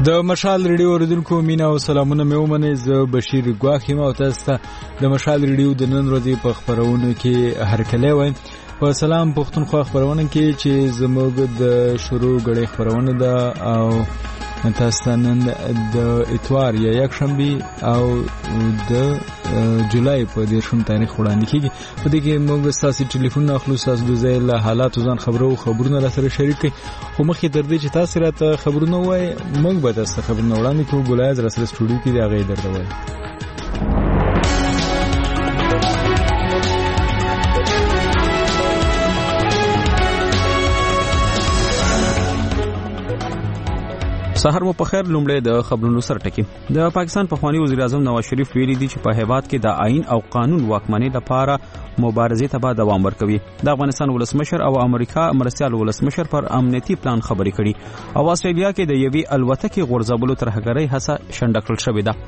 د مشال ریډیو اوریدونکو مینا او سلامونه مې ومنئ. زه بشیر ګواخ یم او تاسو ته د مشال ریډیو د نن ورځې په خپرونو کې هرکلی وایم. په سلام پښتونخوا خپرونه کې چې زموږ د شروع غړي خپرونه ده او تاسو ته نن د اتوار یا یکشنبه او د جولای په 10 تاریخ وړاندې کیږي. په دې کې موږ تاسو ټلیفون اخلو، تاسو د ځای له حالات ځان خبرونه را سره شریک کړئ. خو مخکې تر دې چې تاسو راته خبرونه وایي، موږ به تاسو خبرونه وړاندې کوو. ګلایز را سره سټوډیو کې دی، هغه یې درته وایي. سحر مو په خیر. لومړی د خبرونو سر ټکی. د پاکستان پخوانی وزیر اعظم نواز شریف ویلي دی چې په هیواد کې د آئین او قانون واکمنۍ لپاره مبارزې ته به دوام ورکوي. د افغانستان ولسمشر او امریکا مرستیال ولسمشر پر امنیتي پلان خبرې کړي او استرالیا کې د یوې الوتکې غورځولو ترهګرۍ هڅه شنډه کړل شوې ده.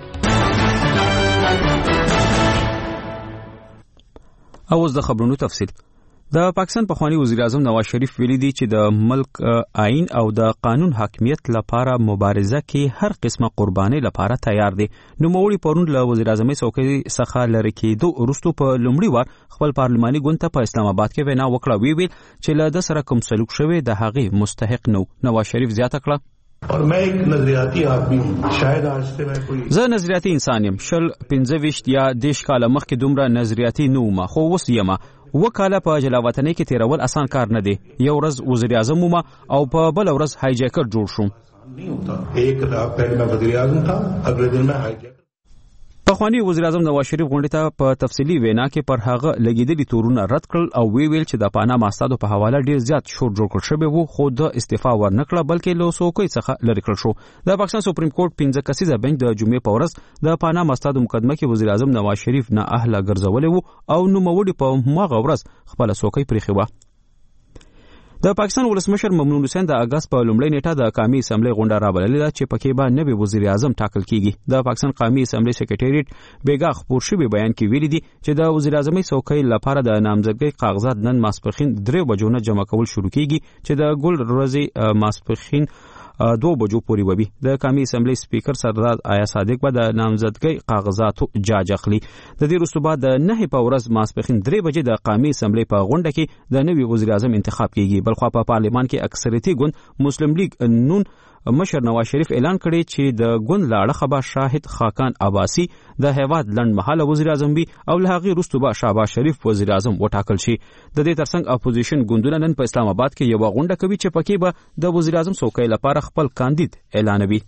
اوس د خبرونو تفصیل. د پاکستان پخوانی وزیر اعظم نواز شریف ویلي دی چې د ملک آئین او د قانون حاکمیت لپاره مبارزه کې هر قسمه قربانۍ لپاره تیار دی. نوموړي پرون له وزیر اعظم څوکۍ څخه لرې کېدو وروسته په لومړي وار خپل پارلماني ګوند ته په اسلام آباد کې وینا وکړه. ویل چې له د سره کوم سلوک شوی د هغې مستحق نو. نواز شریف زیاته کړه اور میں ایک نظریاتی آدمی ہوں. شاید آج سے میں کوئی زه نظریاتي انسان یم. 15 یا 10 کاله مخکې دومره نظریاتي نه وم، خو اوس یم. وکاله په جلاوطنۍ کې تیرول آسان کار نه دی. یو ورځ وزیر اعظم وم او په بل ورځ هایجیکر جوړ شوم. ایک پہلے میں وزیر اعظم تھا، اگلے دن میں ہایجیکر. پخوانی وزیر اعظم نواز شریف غونډې ته په تفصیلي وینا کې پر هغه لګیدلي تورونه رد کړل او ویل چې د پاناما اسنادو په حواله ډیر زیات شور جوړ کړل شوی وو، خو د استعفا ورنکړه بلکې له څوکۍ څخه لرې کړل شو. د پاکستان سپریم کورټ 15 کسیزه بنچ د جمعې په ورځ د پاناما اسنادو مقدمه کې وزیر اعظم نواز شریف نه اهله ګرځولې وو او نوموړي په هغه ورځ خپل څوکۍ پریښې وه. د پاکستان ولسمشر ممنون حسین د اگست په لومړۍ نیټه د قومي اسمبلی غونډه رابللې ده چې پکې به نوی وزیر اعظم ټاکل کیږي. د پاکستان قومي اسمبلی سکریټریټ بیګا خپور شوی بیان کې ویلي دي چې د وزیر اعظم څوکۍ لپاره د نامزدګۍ کاغذات نن ماسپښین 3 بجو نه جمع کول شروع کیږي چې د ګل ورځې ماسپښین 2 بجو پورې وبي. د قومي اسمبلی سپیکر سردار آیا صادق به د نامزدګۍ کاغذاتو جاج اخلي. د دې وروسته بعد د 9 په ورځ ماسپښین 3 بجې د قومي اسمبلی په غونډه کې د نوي وزیر اعظم انتخاب کیږي. بلخوا په پارلیمان کې اکثریتي ګوند مسلم لیگ نون مشر نواز شریف اعلان کړی چې د ګوند لاړه خبر شاهد خاقان عباسی د هیواد لند محله وزیر اعظم وي او له هغې وروسته به شهباز شریف وزیر اعظم وټاکل شي. د دې ترڅنګ اپوزیشن ګوندونه نن په اسلام آباد کې یوه غونډه کوي چې پکې به د وزیر اعظم څوکۍ لپاره خپل کاندید اعلانوي.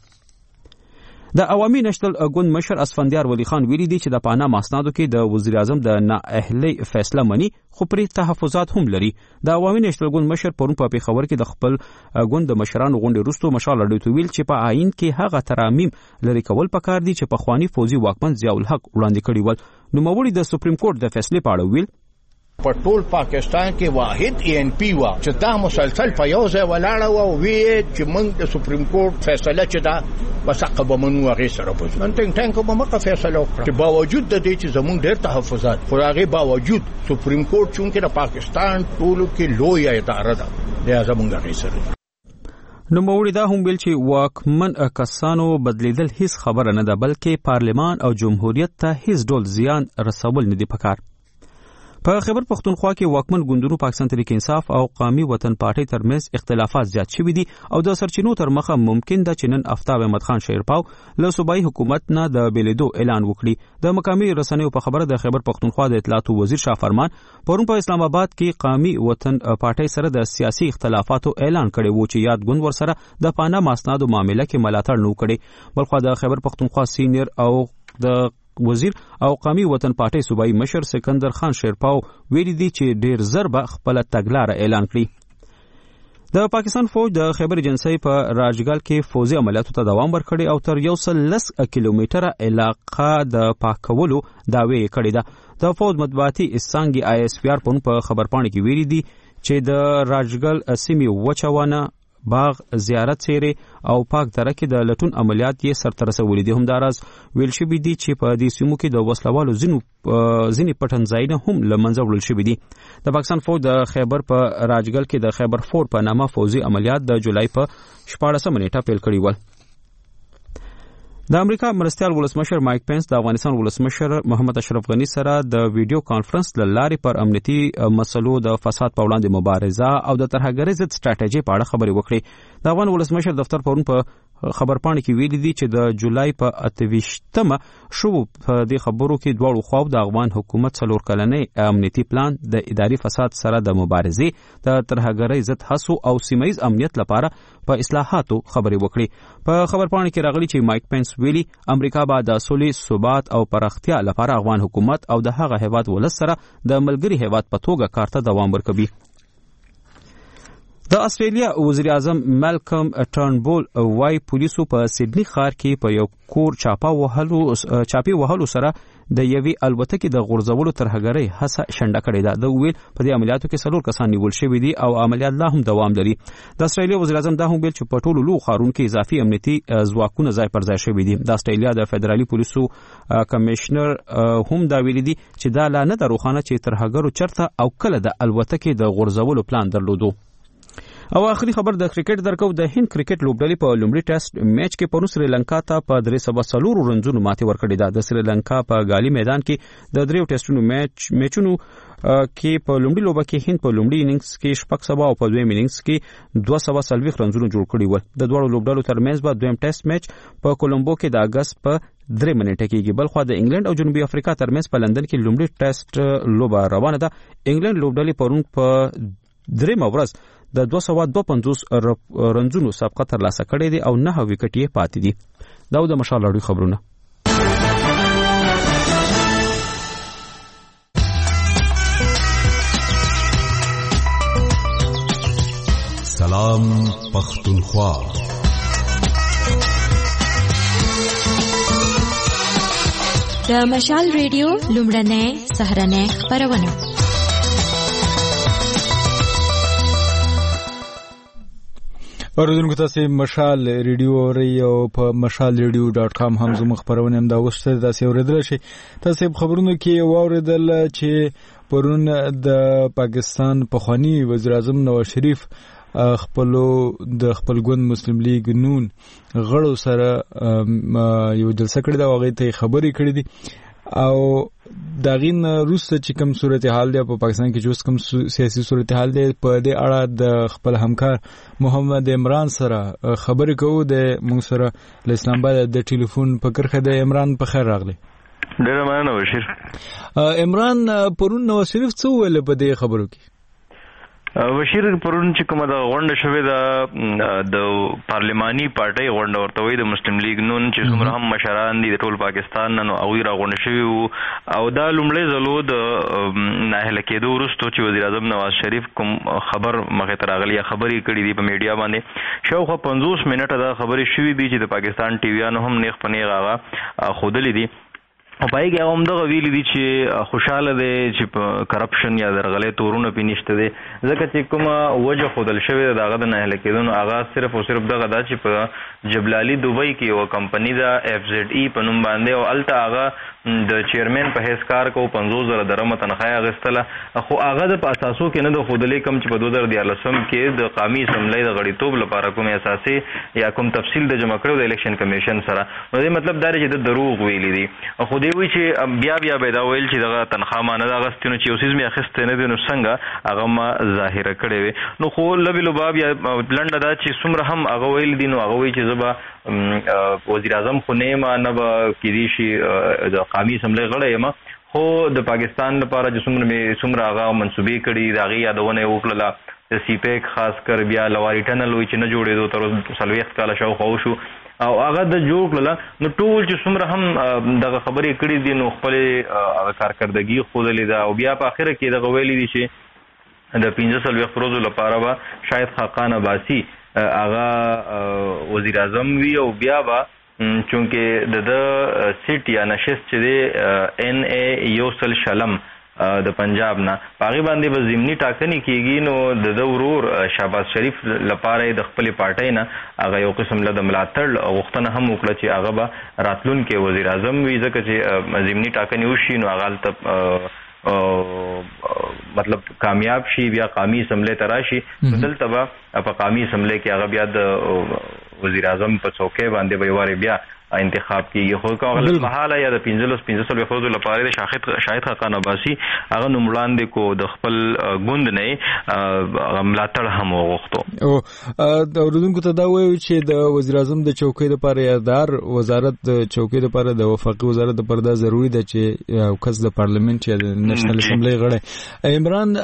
د عوامي نشنل ګوند مشر اسفندیار ولی خان ویلي دی چې د پاناما اسنادو کې د وزیر اعظم د نااهلۍ فیصله مني خو پرې تحفظات هم لري. د عوامي نشنل ګوند مشر پرون په پیښور کې د خپل ګوند د مشرانو غونډې وروسته مشال راډیو ویل چې په آئین کې هغه ترامیم لري کول پکار دي چې پخوانی فوزي واکمن ضیاء الحق وړاندې کړي ول. نوموړي د سپریم کورټ د فیصلې په اړه ویل په ټول پاکستان کې واحد ENP وا چې دا مسلسل په یو ځای ولاړه و وی چې موږ د سپریم کورټ فیصله چې دا وسقه به منو هغه سره پوه نن ټینګ کوم مکه فیصله وکړه چې باوجود د دې چې زموږ ډېر تحفظات خو هغه باوجود سپریم کورټ چې د پاکستان ټولو کې لوی اداره ده د زموږ هغه سره. نوموړي دا هم ویل چې واکمن کسانو بدلیدل هیڅ خبره نه ده بلکې پارلمان او جمهوریت ته هیڅ ډول زیان رسول نه دي پکار. په خیبر پختونخوا کې واکمن ګوندونو پاکستان تحریک انصاف او قومي وطن پارټي ترمنځ اختلافات زیات شوي دي او د سرچینو تر مخه ممکن ده چې نن آفتاب احمد خان شیرپاو له صوبایي حکومت نه د بیلیدو اعلان وکړي. د مقامي رسنیو په خبره د خیبر پختونخوا د اطلاعاتو وزیر شاه فرمان پرون په اسلام آباد کې قومي وطن پارټي سره د سیاسي اختلافاتو اعلان کړی و چې یاد ګوند ورسره د پاناما اسنادو معاملې کې ملاتړ نه کړي. بلخوا د خیبر پختونخوا سینیئر او د وزیر او قومي وطن پارټي صوبایي مشر سکندر خان شیرپاو ویلي دي چې ډیر زر به خپل تګلاره اعلان کړي. د پاکستان فوج د خیبر ایجنسی په راجګل کې فوزي عملیاتو ته دوام ورکړي او تر 110 کیلومتره علاقه د پاکولو دعوی کړي ده. د فوج مطبوعاتي څانګې ISPR په خبرپاڼه کې ویلي دي چې د راجګل سیمې وچوانه باغ زیارت سیرې او پاک دره کې د لټون عملیات یې سرته رسولي دي. همداراز ویل شوي دي چې په دې سیمو کې د وسلوالو ځینې پټنځایونه هم له منځه وړل شوي دي. د پاکستان فوج د خیبر په راجګل کې د خیبر فور په نامه فوزي عملیات د جولای په 14 نیټه پیل کړي ول. د امریکا مرستیال ولسمشر مایک پینس د افغانستان ولسمشر محمد اشرف غنی سره د ویډیو کانفرنس لارې پر امنیتي مسلو د فساد په وړاندې مبارزه او د ترهګرۍ ضد سټریټیجي په اړه خبرې وکړې. د افغان ولسمشر دفتر پرون په خبرپاڼه کې ویلي دي چې د جولای په 28مه شو په دې خبرو کې دواړو خواو د افغان حکومت 4 کلنۍ امنیتي پلان د اداري فساد سره د مبارزې د ترهګرۍ ضد هڅو او سیمه ییز امنیت لپاره په اصلاحاتو خبرې وکړي. په خبرپاڼه کې راغلي چې مایک پینس ویلي امریکا به د سولې ثبات او پراختیا لپاره افغان حکومت او د هغه هیواد ولس سره د ملګري هیواد په توګه کار ته دوام ورکوي. د استرالیا وزیر اعظم مالکم ټرنبول وايي پولیسو په سیدنی ښار کې په یو کور چاپی وهلو سره د یوې الوتکې د غورځولو ترهګرۍ هڅه شنډه کړې ده. د ویل په دې عملیاتو کې 4 کسان نیول شوي دي او عملیات لا هم دوام لري. د استرالیا وزیر اعظم دا هم ویل چې په ټولو لویو ښارونو کې اضافي امنیتي ځواکونه ځای پر ځای شوي دي. د استرالیا د فدرالي پولیسو کمشنر هم دا ویلي دي چې دا لا نه ده روښانه چې ترهګرو چرته او کله د الوتکې د غورځولو پلان درلودو. او اخري خبر د کرکټ درکو. د هند کرکټ لوبډلې په لومړي ټیسټ میچ کې پرون سریلانکا ته په 304 رنونو ماتې ورکړې ده. د سریلانکا په ګالي میدان کې د 3 ټیسټونو میچونو کې په لومړي لوبه کې هند په لومړي اننګز کې 6 او په دویم اننګز کې 240 رنونو جوړ کړي ول. د دوه لوبډلو ترمنځ به دویم ټیسټ میچ په کولمبو کې د اگست په 3 منټه کېږي. بلخو د انګلند او جنوبي افریقا ترمنځ په لندن کې لومړي ټیسټ لوبه روانه ده. انګلند لوبډلې پرون په 3 ورځ د 252 رنونو سابقه ترلاسه کړې دي او 9 وکټ یې پاتې دي. دا د مشال اړوي خبرونه. سلام پختونخوا. د مشال ریډیو لومړنۍ سهرنۍ خبرونه. اوریدونکو تاسو مشال ریډیو اورئ او په mashalradio.com هم زموږ خبرونه هم دا وسته تاسو اوریدل شي. تاسو خبرونه کې واوریدل چې پرون د پاکستان پخوانی وزیر اعظم نواز شریف د خپل ګوند مسلم لیگ نون غړو سره یو جلسه کړې ده او هغه ته خبرې کړې دي او داغین روسته چې کوم صورتحال دی په پاکستان کې جو کوم سیاسي صورتحال دی په دې اړه د خپل همکار محمد عمران سره خبرې کوو. د موږ سره له اسلام آباد د ټلیفون په کرخه د عمران په خیر راغلی. ډیره مننه بشیر. عمران پرون نواز شریف څه ویل په دې خبرو کې؟ بشیر پرون چې کومه د غونډه شوې ده د پارلماني پارټۍ غونډه ورته وایي د مسلم لیگ نون چې څومره هم مشران دي د ټول پاکستان نو هغوی راغونډه شوي وو او دا لومړی ځلو د ناهیله کېدو وروسته چې وزیر اعظم نواز شریف کوم خبر مخې ته راغلی یا خبرې کړي دي په میډیا باندې شاوخوا 50 منټه دا خبرې شوي دي چې د پاکستان ټي ویانو هم نیغ په نیغ هغه ښودلې دي او پای کې هم دغه ویلي دي چې خوشاله دی چې په کرپشن یا درغلۍ تورونه پې نشته دی ځکه چې کومه وجه ښودل شوې ده د هغه د ناهیله کېدو هغه صرف او صرف دغه ده چې په جبلالي دوبۍ کې یوه کمپني ده FZE په نوم باندې او هلته هغه د چیرمین په حیث کار کو 50,000 درمه تنخواه اخیستله خو هغه د په اساسو کې نه د ښودلې کوم چې په 2014 کې د قومي اسمبلۍ د غړیتوب لپاره کوم اساسي یا کوم تفصیل د جمع کړو د الیکشن کمیشن سره نو دې مطلب دا دی چې د دروغ ویلي دي خو دې وایي چې بیا به دا ویل چې دغه تنخواه ما نه ده اخیستې نو چې یو څیز مې اخیستی نه دی نو څنګه هغه ما ظاهره کړې وې نو خو لبې لباب یا لنډه ده چې څومره هم هغه ویل دي نو هغه وایي چې زه به وزیر اعظم خو نه یم نه به کېدی شي د قومي اسمبلۍ غړی یم خو د پاکستان لپاره چې څومره هغه منصوبې کړي د هغې یادونه یې وکړله د سی پیک خاص کر بیا لواري ټنل وایي چې نه جوړېدو تر اوسه 40 کاله شاوخوا وشو او هغه د جوړ کړله نو ټول چې څومره هم دغه خبرې کړي دي نو خپلې کارکردګي ښودلې ده او بیا په اخره کې دغه ویلي دي چې د 15 ورځو لپاره به شاید خاقان عباسي هغه وزیر اعظم وي او بیا به چونکې د سیټ یا نشست چې دی NA یوسل شلم د پنجاب نه په هغې باندې به ضمني ټاکنې کېږي نو د ورور شهباز شریف لپاره د خپلې پارټۍ نه هغه یو قسم له د ملاتړ غوښتنه هم وکړه چې هغه به راتلونکی وزیر اعظم وي ځکه چې ضمني ټاکنې وشي نو هغه هلته مطلب کامیاب شي بیا قومي اسمبلۍ ته راشي نو دلته به په قومي اسمبلۍ کې هغه بیا د وزیر اعظم په څوکۍ باندې به یو وارې بیا انتخاب کیږي. خو کوم محاله یا د 15 فوز لپاره د شاهد خاقان عباسي هغه نوملاندې کو د خپل ګوند نه ملاتړ هم وغوښتو. او د اوریدونکو ته دا وایو چې د وزیر اعظم د چوکۍ لپاره یادار وزارت د چوکۍ لپاره د وفاقي وزارت لپاره دا ضروری ده چې یو کس د پارلیمنت یا د نېشنل اسمبلی غړی عمران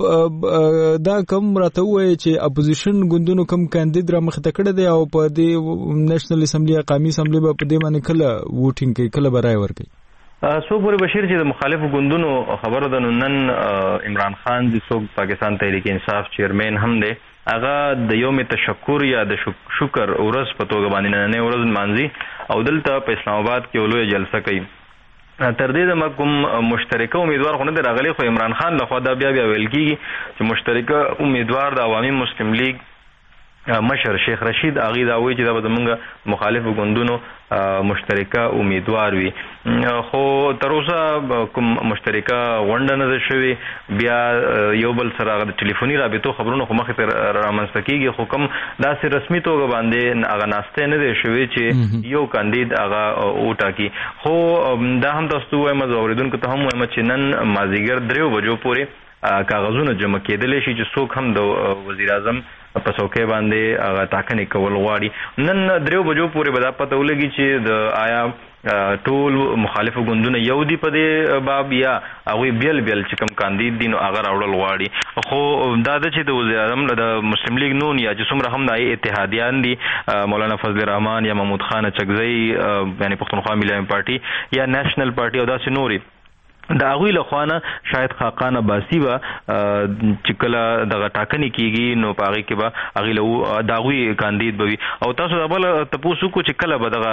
دا کوم راته وایي چې اپوزیشن ګوندونو کوم کاندید را مخته کړی دی او په دې نېشنل اسمبلی یا قومي اسمبلی په دې باندې کله ووټینګ کوي کله برای ورکوي. سو پورې بشیر چې د مخالفو ګوندونو خبرو د نن عمران خان د څوک پاکستان تحریک انصاف چیرمن هم دی هغه د یوم تشکر یا د شکر ورځ په توګه باندې نه ورځ مانځي او دلته په اسلام آباد کې ولوي جلسه کوي. تر دې د کوم مشترکه امیدوار خو نه دی راغلی خو عمران خان لخوا دا بیا ویل کیږي چې مشترکه امیدوار د عوامي مسلم لیگ مشر شیخ رشید اغه دا وایي چې دا زمونږ مخالفو ګوندونو مشترکه امیدوار وي. خو تر اوسه کوم مشترکه غونډه نه ده شوې. بیا یو بل سره د ټلیفوني رابطو خبرونو خو مخې ته رامنځته کیږي خو کوم داسې رسمي توګه باندې هغه ناسته نه دی شوې چې یو کاندید هغه وټاکي. خو دا هم تاسو وایم اوریدونکو ته هم وایم چې نن مازیګر 3 بجو پورې کاغذونه جمع کېدلی شي چې څوک هم د وزیر اعظم په څوکۍ باندې هغه ټاکنې کول غواړي. نن 3 بجو پورې به دا پته ولګي چې د آیا ټول مخالفو ګوندونه یو دی په دې باب یا هغوی بیل چې کوم کاندید دي نو هغه راوړل غواړي. خو دا ده چې د وزیر اعظم د مسلم لیگ نون یا چې څومره هم د اتحادیان دي مولانا فضل الرحمن یا محمود خان چکزی یعنی پښتونخوا ملي پارټي یا نېشنل پارټي او داسې نوري دا غوی له خوانه شاید خاقان عباسی با چې کله دغه ټاکنې کیږي نو پاره کې به هغه له دا غوی کاندید بوي او تاسو د بل تاسو کو چې کله به دغه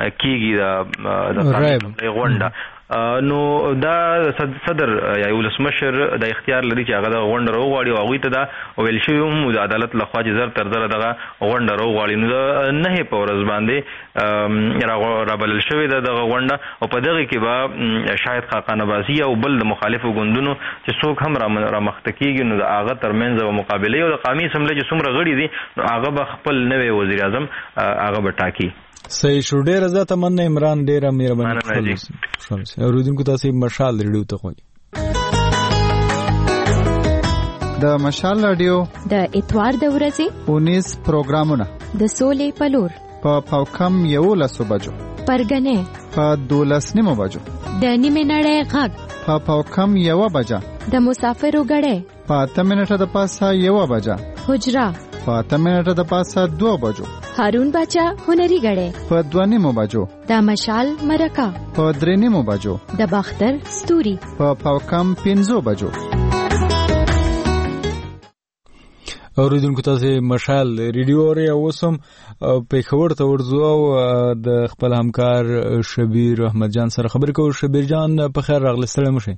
کیږي د غونډه نو دا صدر یا ولسمشر د اختیار لري چې هغه د غونډه راوغواړي او هغه ته دا ویل شوی هم د عدالت لخوا چې زر تر زر دغه غونډه راوغواړي نو نه په ورځ باندې رابلل شوی دغه غونډه او په دغه کې به شاید خاقان عباسی او بل د مخالفو ګوندونو چې څوک هم را مخته کیږي نو هغه ترمنځ او مقابله او د قومي اسمبلی چې څومره غړي دي نو هغه به خپل نوې وزیر اعظم هغه به ټاکي. صحیح شو. ډېر زه تمنه عمران ډېر مهرباني خلاص اوریدونکو تاسو مشال ریډیو ته خوي د مشال رادیو د اتوار د ورځې 19 پروګرامونه د سولې پلور په کم 11 بجو پرګنې په 12 بجو د نیمه نړۍ غږ په کم 1 بجه د مسافرو غړې په 8 منټه د پاسه 1 بجه حجرا په 8 منټه د پاسه 2 بجو هارون باچا هنري غړې په 2 بجو د مشال مرکه په 3 بجو د باختر ستوري په کم 15 بجو. اوریدونکو تاسو مشال ریډیو اوري اوسم په خبر ته ورځو او د خپل همکار شبیر احمد جان سره خبرې کوو. شبیر جان په خیر راغلی ستړی مشه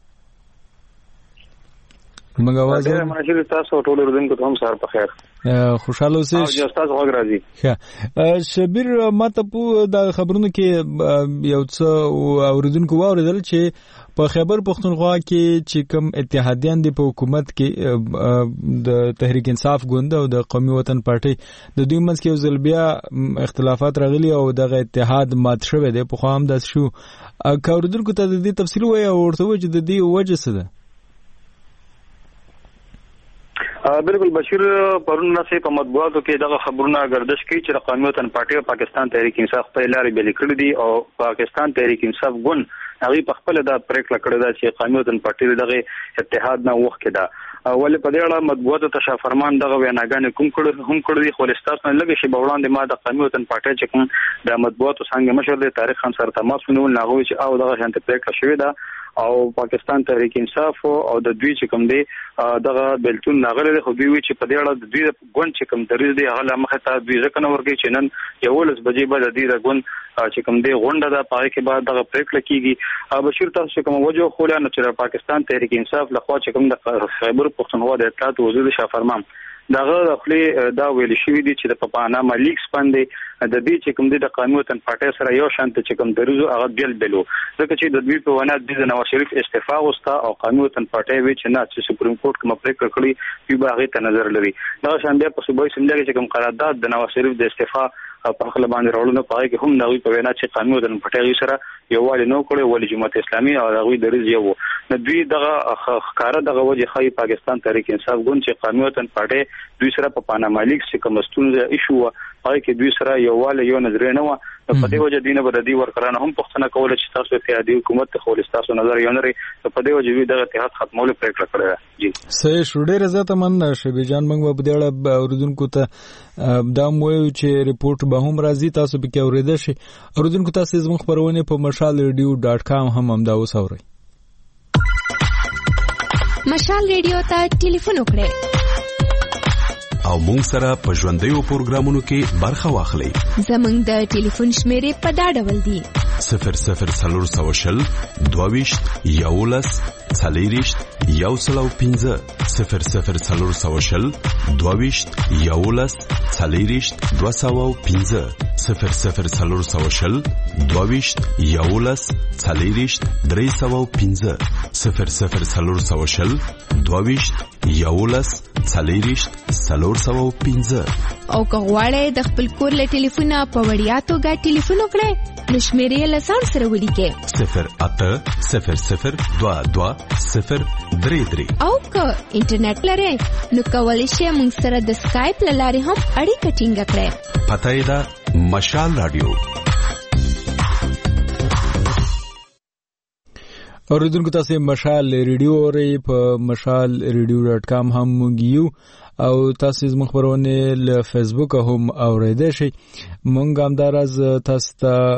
موږ आवाज ماشي تاسو ټول اوریدونکو ته هم سره په خیر خوشاله اوسئ او تاسو غوږ راځي. ښه شبیر ماته په د خبرونو کې یو څه اوریدونکو واوریدل چې په خیبر پختونخوا کې چې کوم اتحادیان دي په حکومت کې د تحریک انصاف ګوند او د قومي وطن پارټي د دوی منځ کې یو ځل بیا اختلافات راغلي او دغه اتحاد مات شوی دی. په خو هم داس شو اوریدونکو ته د دې تفصیل وایي او ورته وایي چې د دې وجه څه ده. بالکل بشیر پرون نسې په مطبوعاتو کې دغه خبرونه گردش کوي چې قومي وطن پارټي او پاکستان تحریک انصاف په لارې بل کړی دي او پاکستان تحریک انصاف ګوند هغه په خپل د پریکړه کړې ده چې قومي وطن پارټي دغه اتحاد نه وخت کده ولې په دې اړه مطبوعاتو ته شافرمان دغه ویناګانې کوم کړی خو لستاس نه لګي چې بوړاندې ما د قومي وطن پارټي چې کوم د مطبوعاتو څنګه مشر د تاریخ خان سره تماس ونیول نه غوي چې او دغه شانت پریکړه شوې ده او پاکستان تحریک انصاف او د دوی چې کوم دی دغه بلتون ناغله خو دوی چې په دې اړه د دوی ګوند چې کوم دریز دی هغه مخه ته دوی ځکه نه ورګي چې نن یو لس بجې بعد د دې ګوند چې کوم دی غونډه ده پای کې بعد دغه پریکړه کیږي. بشیر تاسو کوم وجه خوله نه چې پاکستان تحریک انصاف لخوا چې کوم د خیبر پختونخوا د اطلاعات وزیر شافرمان دغه خپل دا ویل شوی دی چې د پپاناما لیکس باندې د دې چې کوم د قومي وطن پارټي سره یو شانت چې کوم دریزو هغه بیلو ځکه چې د دوی په ونه د نواز شریف استعفا وستا او قومي وطن پارټي وی چې نه چې سپریم کورټ کوم پریکړه کړې یو باغې ته نظر لري. دا شان بیا په صوبایي سمندري چې کوم قرارداد د نواز شریف د استعفا په خپل باندې راوړل پای کې هم نوې په وینا چې قانون د پټي سره یووالی نو کړي ولې جماعت اسلامي او هغه د رضا وو نو دوی دغه خکاره دغه وجه خای پاکستان تحریک انصاف ګوند چې قانونتن پټي دوی سره په پاناما لیک چې کوم ستونزه ایشو پای کې دوی سره یووالی یو نظر نه و په دې وجه دینه بر دې ورکرانه هم پښتنه کوله چې تاسو ته عادي حکومت ته خو تاسو نظر یو نه په دې وجه وی دغه اتحاد ختمول پریکړه کړې جی صحیح شو ډېر زیاته مننه شبي جان موږ په دې اړه اوریدونکو ته دا مویو چې ریپورت به هم راځي تاسو به کې اوریدل شي اوریدونکو تاسو زموږ خبرونه په mashalradio.com هم دا وسورئ مشال ریډیو ته ټلیفون وکړئ او مونږ سره په ژوندیو پروګرامونو کې برخه واخلئ زموږ د ټلیفون شمیرې په دا ډول دي 0040 22 11 40 105 0040 22 11 40 205 0040 22 11 40 305 0040 22 11 40 305 او کغواړی د خپل کور له ټلیفونه په وړیا توګه ټلیفون وکړئ نو شمیرې له ځان سره ولیکئ 0800 22 033 او که انټرنیټ لرئ نو کولی شئ موږ سره د سکایپ له لارې هم اړیکه ټینګه کړئ پته یې ده مشال رادیو اوریدونکو تاسو مشال ریډیو اورئ په mashalradio.com هم موږ او تاسو زموږ خبرونه له فیسبوک هم اوریدئ شئ موږ هم دراز تاسو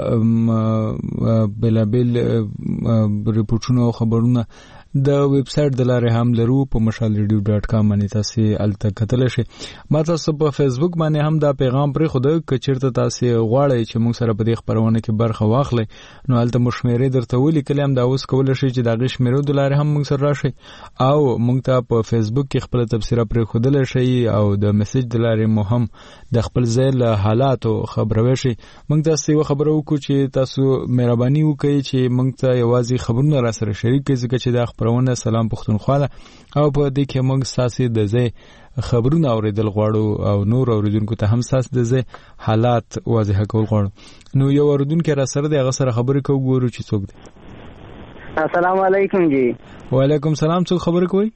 ته بلابل ریپورتونه او خبرونه د ویب سټ د لارې هم لرو په mashalradio.com باندې تاسو الته کتل شئ ما تاسو په فیسبوک باندې هم دا پیغام پرې خو د کچرته تاسو غواړئ چې موږ سره په دې خبرونه کې برخه واخلئ نو الته مشمیرې درته ولیکل هم دا اوس کول شي چې دا غشمیرو د لارې هم موږ سره راشي او موږ ته په فیسبوک کې خپل تبصره پرې خودل شي او د میسج د لارې مو هم د خپل ځای له حالاتو خبروي شي موږ تاسو یو خبرو کو چې تاسو مهرباني وکړئ چې موږ ته یوازې خبرونه را سره شریک کړئ ځکه چې دا خبرونه سلام پښتونخوا او په دې کې موږ ساسي د ځای خبرونه اوریدل غواړو او نور اوریدونکو ته هم ساس د ځای حالات واضح کول غواړو نو یو اوریدونکو را سره د هغه سره خبرې کوو ګورو چې څوک دی السلام علیکم جی وعلیکم سلام څوک خبرې کوي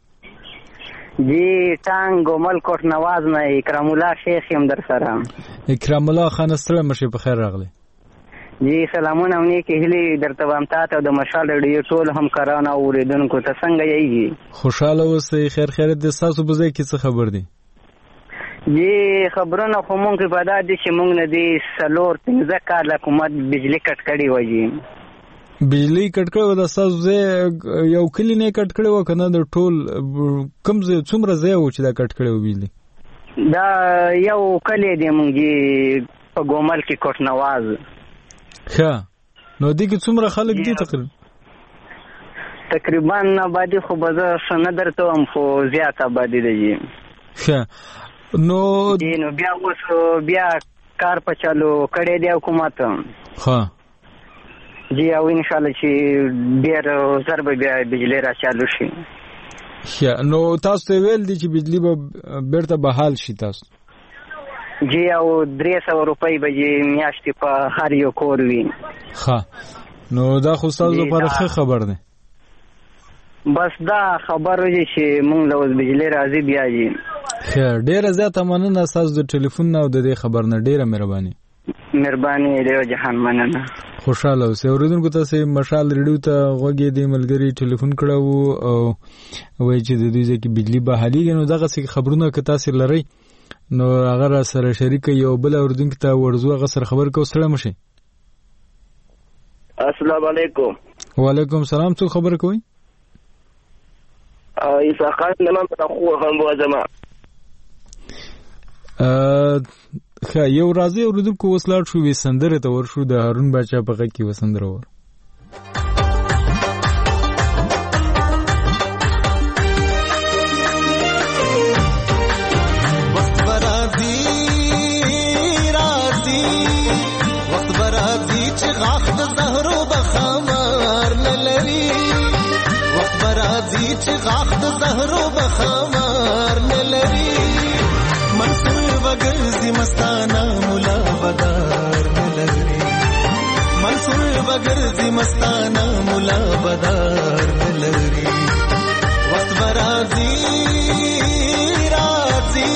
جی ټانګ ګمل کوټ نواز نه اکرام الله شیخ يم در سره اکرام الله خان ستړی مشه په خیر راغلی جی سلامونه او نیکی هیلې درته وام تاسو د مشال ریډیو ټول هم کرانه اوریدونکو ته څنګه یې خوشاله اوسئ خیر د تاسو په ځای کې څه خبر دي جی خبرونه خو مونږ په دا دي چې مونږ نه دي سلور 15 کال حکومت بجلی کټ کړی وایي بجلی کټ کړو د تاسو یو کلی نه کټ کړو کنه د ټول کوم څومره ځای و چې دا کټ کړو بجلی دا یو کلی دی مونږ په ګومل کې کوټ نواز ښه نو دې کې څومره خلک دي تقریبا آبادی خو به زه څه نه درته وایم خو زیات آبادي ده جی ښه نو بیا اوس بیا کار په چالو کړی دی حکومت ښه جی او انشاءالله چې ډېر زر به بیا بجلی را چالو شي ښه نو تاسو ته ویل دي چې بجلی به بیرته بحال شي تاسو جی او 300 روپۍ به میاشتې په هر یو کور وي ښه نو دا خو تاسو لپاره ښه خبر دی بس دا خبر دی چې مونږ له اوس بجلی راځي بیا جی ښه ډېره زیاته مننه تاسو د ټلیفون او د دې خبر نه ډېره مهرباني ډېر جهان مننه خوشاله اوسئ اوریدونکو تاسو مشال ریډیو ته غوږی دی ملګری ټلیفون کړو او وایي چې د دوی ځکه بجلی بحالي نو دغه څه خبرونه که تاسو لرئ نو هغه سره شریک یو بل اوریدونکو ته ورزو هغه سره خبر کو سره مشي السلام علیکم وعلیکم سلام څو خبر کوي اساقات نمام تخو هم وزما یو راځي اوریدونکو وسلاټ شو وسندره ته ورشو د هارون بچا په غږ کې وسندره ور غاخ د زهرو بخمار نلري منصور وګرځي مستانه مولا بدا بګرځي مستانه مولا بدار لري وخت برازي راځي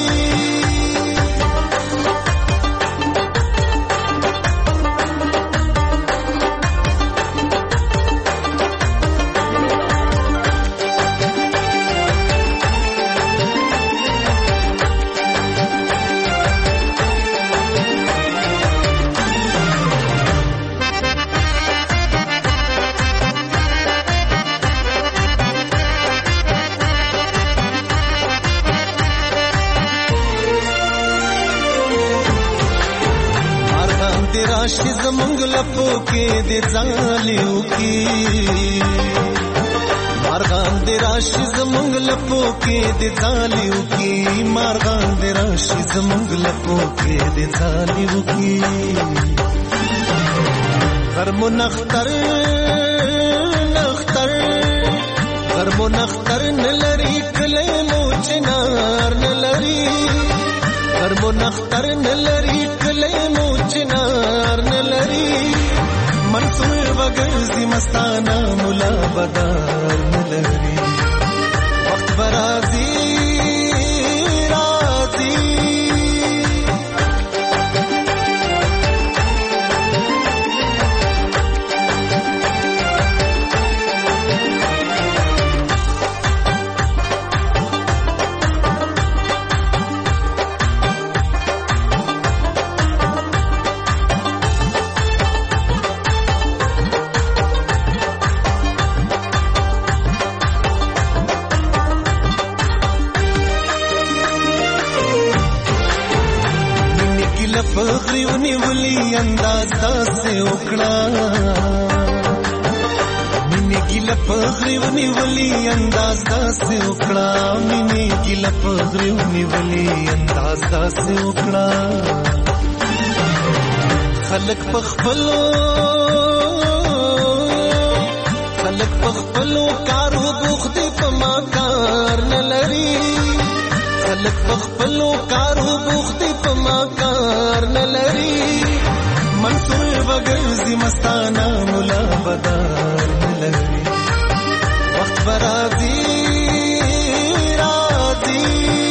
راشي زمونږ لپو کې د ځالیو کې مارغان د راشي زمونږ لپو کې د ځالیو کې مارغان د راشي زمونږ لپو کې د ځالیو کې غرمو نختر نختر غرمو نختر نلري کله مو چنار نلري غرمو نختر نلري کله مو چنار نلري منصور وګرځي مستانه مولا بدار نلري وخت برازي راځي فخریونی ولی انداز داسه وکړه مینه ګل فخریونی ولی انداز داسه وکړه مینه ګل فخریونی ولی انداز داسه وکړه خلق پخپلو کارو بوخت په ما کار نه لري خلق پخپلو کارو بوخت په ما کار نه لري منصور وګرځي مستانه مولا بدار نه لري وخت برازي راځي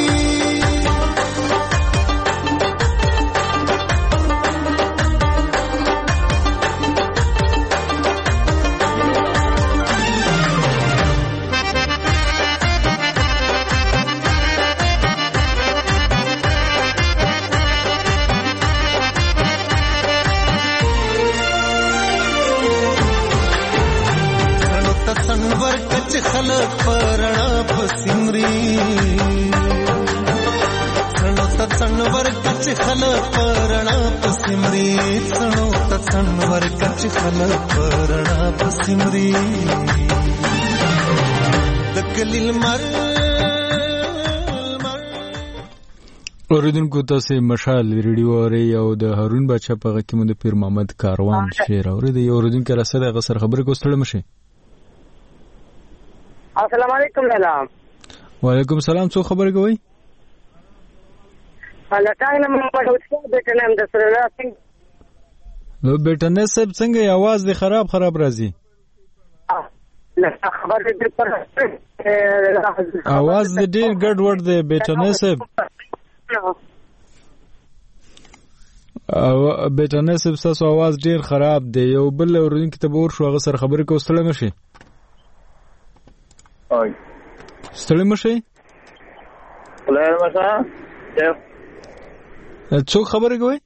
خلق پرنا پسمري سنو تڅنور کچ خلق پرنا پسمري سنو تڅنور کچ خلق پرنا پسمري دکلیل مر اوریدونکو تاسو مشال ریډیو اوري او د هارون بچا په غکه مو د پیر محمد کاروان شعر اوري د اوریدونکو رسره غسر خبره کوستل مشه السلام علیکم سلام وعلیکم السلام څو خبر کوي الله تعالی مو په اوسه د کلام د سره راځي نو بیٹا نه سب څنګه आवाज دی خراب راځي خبر دې پر आवाज دې ډیر ګډ وډ دی بیٹا نه سب بیٹا نه سب تاسو आवाज ډیر خراب دی یو بل ورونکو ته ور شو هغه سره خبرې کوستل مشي ستړی مشه ولر مشه څو خبرې کوي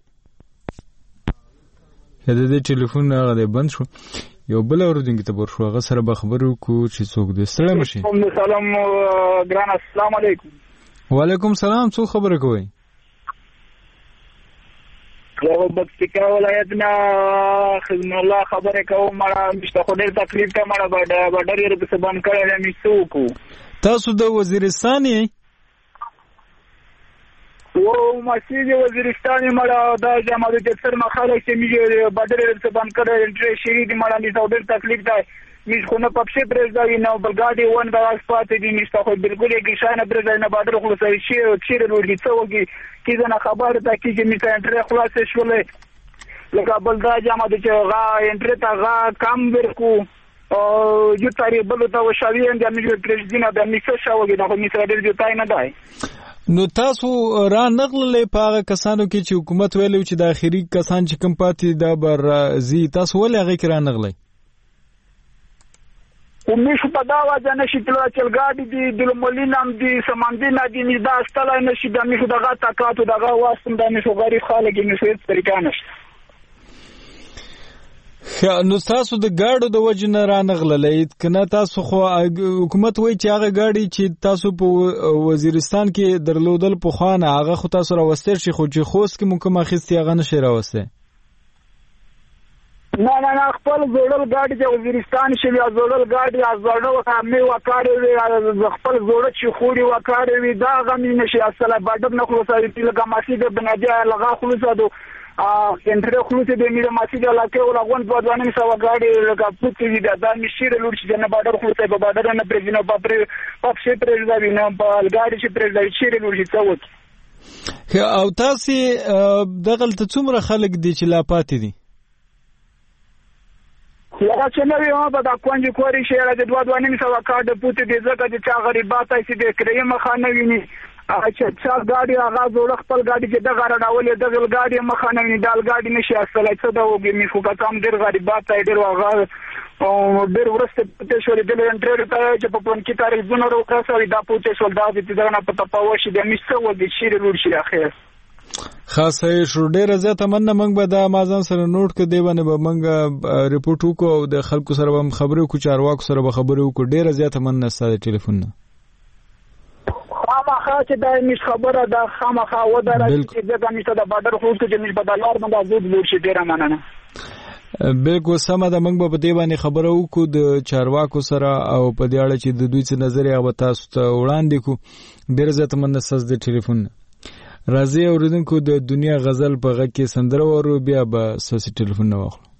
دې ټلیفون هغه بند شو یو بل اوردونکو ته ور شو هغه سره به خبرو کو چې څوک دې ستړی مشه سلام ګران السلام علیکم وعلیکم السلام څو خبرې کوي زه بکسکا ولایتنا خدمت الله خبره کوم مړه مشته خو ډېر تکلیف ته مړه بډر یې په سبان کړل مې څوک تاسو د وزیرستان یې او مسجد وزیرستان مړه دا جماعت د اکثر مخاله چې مې بډر یې په سبان کړل انټری شهید مړه مې ډېر تکلیف ده مش خو نه پښې پرځای نه بلګاډي ون د اسپات دي نشته خو بالکل یې ګشانه پرځای نه بادر خلاص شي چیرې ورګي څوګي کیزه نه خبر ده چې می ته انټری خلاص شولې لکه بل دا جامه د چې غا انټری ته غا کم ورکو او یو تاریخ بل ته وشاوی د امیر پرزیدنت د میسه شاوګي د میسه ډیر دی تای نه دی. نو تاسو را نغللې په هغه کسانو کې چې حکومت ویلو چې د اخیری کسان چې کوم پاتې دا بر زی تاسو ولې هغه کې را نغلې؟ ومش په دا وجه نشي تلو چې ګاډي دي د مولینام دي سمندي نه دي نه دا استلای نشي د میخ دغه تاکاتو دغه واسم د میخ غریب خلک یې نشي طریقه نشته. نو تاسو د ګاډو د وجه نه را نغللې کنه تاسو خو حکومت وایي چې هغه ګاډي چې تاسو په وزیرستان کې درلودل په خوانه هغه خو تاسو راوستل شي خو چې خوست کې مکمه خستی هغه نشي راوسته. نه خپل زوړل ګاډي د وزیرستان شي یا زوړل ګاډي از زوړل وکامي وکاړي وي خپل زوړ چې خوري وکاړي وي دا غمي نشي اصله باډب نه خلاصي چې لګه ماشي د بناجه لغه خلاصو انټر خلاصي د میره ماشي د علاقې ولا غون په ځواني سو ګاډي لګه پوتې دا مشيره لور چې نه باډر خلاصي په باډر نه پرېږنه په شي پرېږدي نه په ګاډي چې پرېږدي شيره لور چې څوک. او تاسو دغه څومره خلک دي چې لا پاتې دي؟ یا چې نوې ما په دا کونجي کوري شهر د 22 سو کارډ پوتې د زګه چې چا غریبات اې د کریم مخانه ویني چې چا ګاډي هغه جوړ خپل ګاډي چې د غړډاولې د ګاډي مخانه ویني دال ګاډي نشي اصله څه دا وګي می فوکا کم ډیر غریبات اې ډیر هغه او ډیر ورسته پته شو د انټر ته چې په پون کې تاریخ زونه راوځي دا پوتې شو دا چې دا نه پته پاوشي د میسته و د شیر لور شي اخر خاصه شو ډیره زیاته مننه موږ به د مازن سره نوٹ ک دی باندې به موږ ریپورت وکړو او د خلکو سره به خبرو کو چارواکو سره به خبرو وکړو. ډیره زیاته مننه ستاسو ټلیفون نه. خامخا چې دا مش خبره دا خامخا و دا چې دا مش د بادر خو چې مش په دلار باندې زود لور شي. ډیره مننه. بالکل سمه ده. موږ به دې باندې خبرو وکړو د چارواکو سره او په دې اړه چې د دوی څه نظر یې به تاسو ته وړاندې کو. ډیره زیاته مننه ستاسو د ټلیفون نه. راځي اوریدونکو د دنیا غزل په غږ کې سندره ورو بیا به ساسي ټلیفون نه واخلو.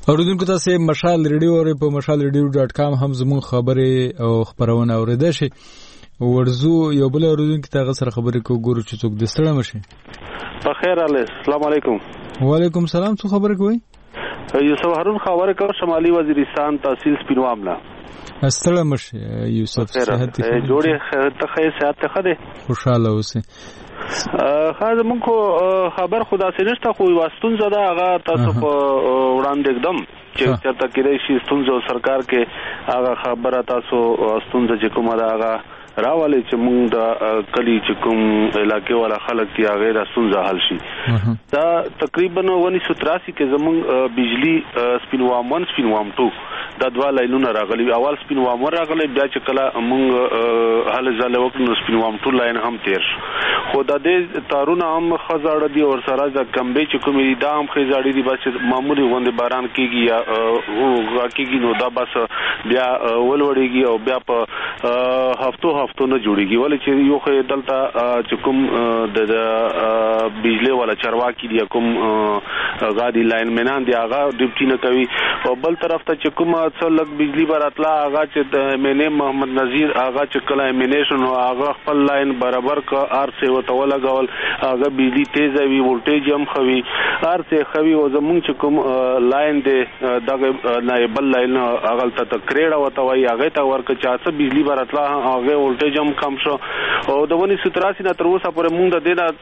اوریدونکو تاسو مشال ریډیو او په mashalradio.com هم زموږ خبرې او خبرونه اوریدئ شي. ورزو یو بل اوریدونکو ته سره خبرې کو ګورو چې څوک د ستړي مشي. بخیر علي، السلام علیکم. وعلیکم السلام. څه خبرې کوي؟ یوسف هارون خبرې کوم، شمالي وزیرستان تحصیل سپینوام نه. ستړي مشي یوسف، صحت جوړې ته صحت ته خده خوشاله اوسه. خاص مونږ خبر خدا سي نشته، خو واستون زده هغه تاسو په وړاندې एकदम چې چرته کېدای شي ستونزه سرکار کې هغه خبره تاسو ستونزه چې کومه ده هغه راولې چې مونږ د کلی چې کوم علاقې والا خلک دی هغه د ستونزه حل شي. دا تقریبا 1983 کې زمونږ بجلی سپینوام 1 سپینوام 2 دا دوا لاینونه راغلي. اول سپینوام راغلي، بیا چې کله مونږ حل ځاله وکړو سپینوام 2 لاین هم تیر شو. خو د دې تارونه هم خزاړه دي او سره د کمبې چې کومې دا هم خزاړي دي، بس معمولی غونډه باران کیږي یا کیږي نو دا بس بیا ولوړيږي او بیا په هفتو نه جوړيږي. ولې چې یو خې دلته چې کوم د بجلی والا چرواکي دی کوم غادي لاین منان دی هغه ډیوټي نه کوي، او بل طرف ته چې کوم څلک بجلی براتلا هغه چې د مینه محمد نذیر هغه چې کله امینیشن هغه خپل لاین برابر کا ار څه وته ولګول، هغه بجلی تیز وي، ولټیج هم خوي، ار څه خوي. او زمونږ چې کوم لاین دی دغه نایبل لاین هغه ته کریډه وته وای هغه ته ورکه چاڅه بجلی براتلا هغه ولټیج هم کم شو. او د 1983 نه تر اوسه پورې مونږ د دې نه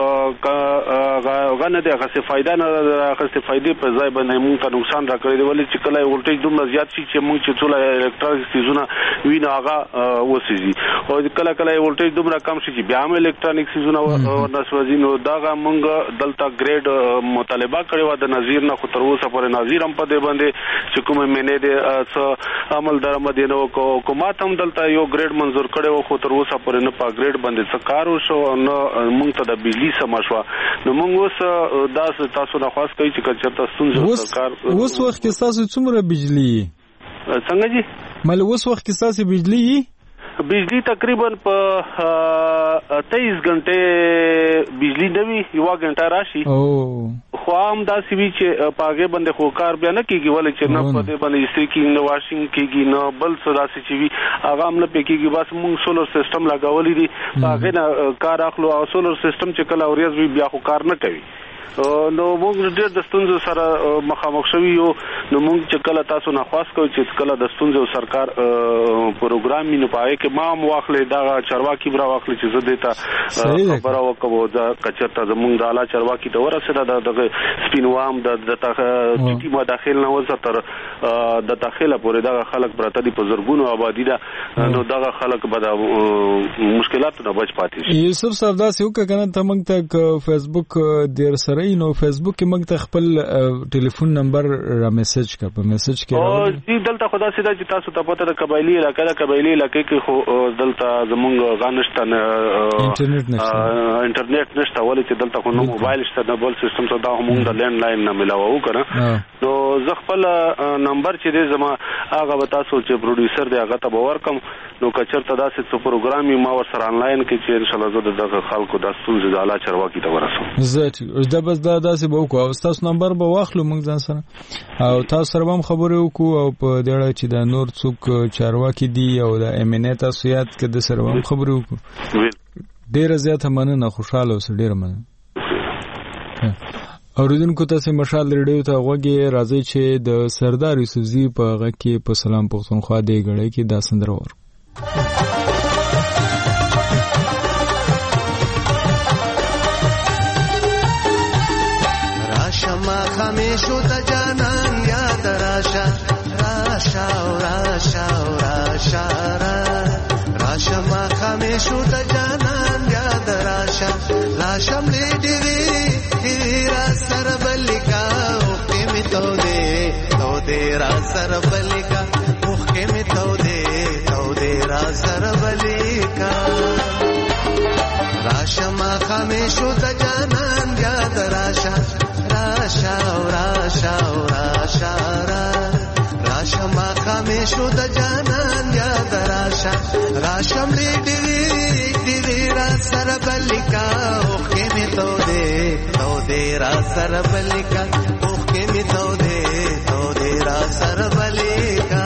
غنه د هغه څه فائدہ نه راخسته، فائدې په ځای باندې مونږ ته نقصان راکړي دی. ولې چې کله ولټیج دومره زیات شي چې مونږ چې ټول الکتریک سیزونه وینه هغه وسیږي، او کله کله ولټیج دومره کم شي چې بیا هم الکترونیک سیزونه ورنسوځي. نو داغه مونږ دلته ګریډ مطالبه کړې و د نظیر نه، خو تر اوسه پورې نظیر هم په دې باندې چې کومه مینې د عمل درآمد نه وکړو. حکومت هم دلته یو ګریډ منزور کړي و، خو تر اوسه پورې نه په ګریډ باندې څه کار وشو، نه مونږ ته د بجلی سمشوا. نو مونږ اوس تاسو نه خواست کوي چې چرته ستونزه سرکار اوس وخت کې تاسو څومره بجلی څنګه جی مله اوس وخت کې تاسو بجلی تقریبا په 23 غنټه بجلی نوي یو غنټه راشي. خو هم دا سی وی چې پاګه باندې خو کار بیا نه کیږي، ولې چې نه په دې باندې استری کې نه واشینګ کیږي نه بل څه داسې چې وی هغه هم نه پکېږي. بس مونږ سولر سیستم لګولې دي، پاګه نه کار اخلو، او سولر سیستم چې کله اوریاز وی بیا خو کار نه کوي. نو موږ ډېر د ستونزو سره مخامخ شوي یو. نو موږ چې کله تاسو نه خواست کوو چې کله د ستونزو سرکار پروګرام مینو پای کې ما هم واخلې دا چرواکي برا واخلې چې زه دیتا خبره وکړو دا کچرته زموږ د اعلی چرواکي ته ورسېده د سپینوام د چټي مداخل نه وځه تر د داخله پورې دا خلک برته دي په زرګونو آبادی ده. نو دا خلک به د مشکلاتو نه بچ پاتې شي. یوسف صاحب دا څه وکړه کنه ته موږ ته فیسبوک ډیر سره نو فیسبوک کې موږ ته خپل ټلیفون نمبر را میسج کا په میسج کې او دلته خدا سي دا چې تاسو ته پته د قبایلی علاقې کې خو دلته زمونږ غانشته انټرنیټ نشته، ولې چې دلته خو نو موبایل شته نه بل سیستم څه دا هم د لینډ لاین نه ملاوو کنه. نو زه خپل نمبر چې دې زما هغه به تاسو چې پروډوسر دی هغه ته به ورکم. نو کچرته داسې څه پروګرام ما ور سره انلاین کې چې ان شاء الله زه د خلکو د ستونزې د اعلی چرواکي ته ورسوم. دا بس داسې به وکړو، تاسو نمبر به واخلو موږ ځان سره او تاسو سره هم خبرې وکړو، او په دې اړه چې د نور څوک چارواکي دي او د امنیت تاسویات کې د سره هم خبرې وکړو. ډیره زیاته مننه، خوشاله اوسئ، ډیره مننه. اوریدونکو تاسو مشال ریډیو ته غوږی راځي چې د سردار یوسفزي په غږ کې په سلام پښتونخوا دی غړې کې دا سندره ور راشما خمیشو تا جانان یاد راشا راشا راشا راشا راشما خمیشو تا جانان یاد راشا راشم لیدی را سر بلکا اوخی می تو دے را سر بلکا اوخی می تو دے را سر بلکا راشما خمیشو تا جانان یاد راشا راشا راشا راشا راشما خمیشو تا جانان یاد راشا راشم لیدی را سر بلکا اوخی می تو دے را سر بلکا اوخی می تو دے سره بلیکا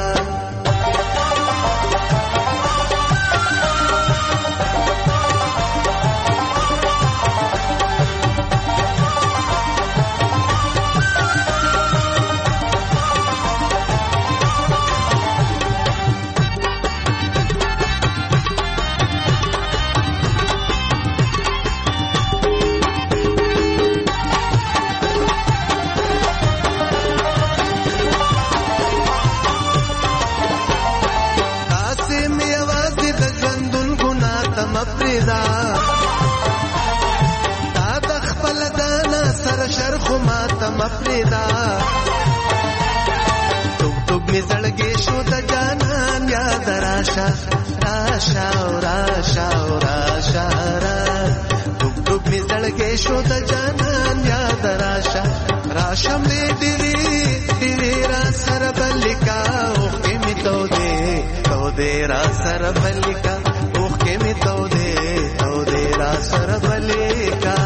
مفریدا ټوک ټوک می زړګې شو د جانان یاد راشا راشا راشا راشا ټوک ټوک می زړګې شو د جانان یاد راشا راشم دې را سر بلیکا او کې می تو دې را سر بلیکا او کې می تو دې را سر بلیکا